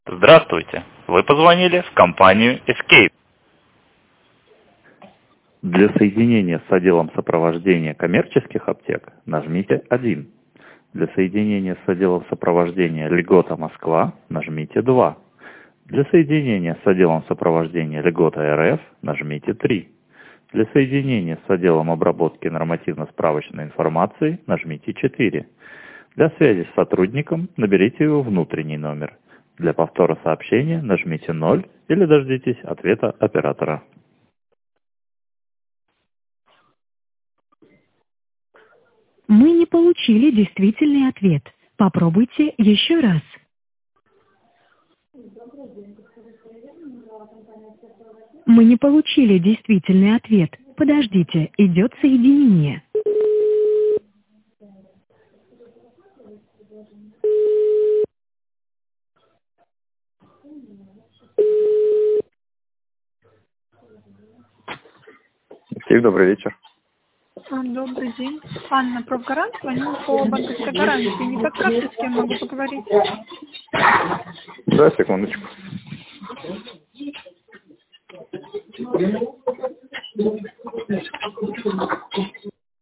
Здравствуйте! Вы позвонили в компанию Escape. Для соединения с отделом сопровождения коммерческих аптек нажмите 1. Для соединения с отделом сопровождения Льгота Москва нажмите 2. Для соединения с отделом сопровождения Льгота РФ нажмите 3. Для соединения с отделом обработки нормативно-справочной информации нажмите 4. Для связи с сотрудником наберите его внутренний номер. Для повтора сообщения нажмите 0 или дождитесь ответа оператора. Мы не получили действительный ответ. Попробуйте еще раз. Мы не получили действительный ответ. Подождите, идет соединение. Всем добрый вечер. Добрый день. Анна, профгарант, звоню по банковской гарантии. Не подскажете, с кем могу поговорить? Да, секундочку.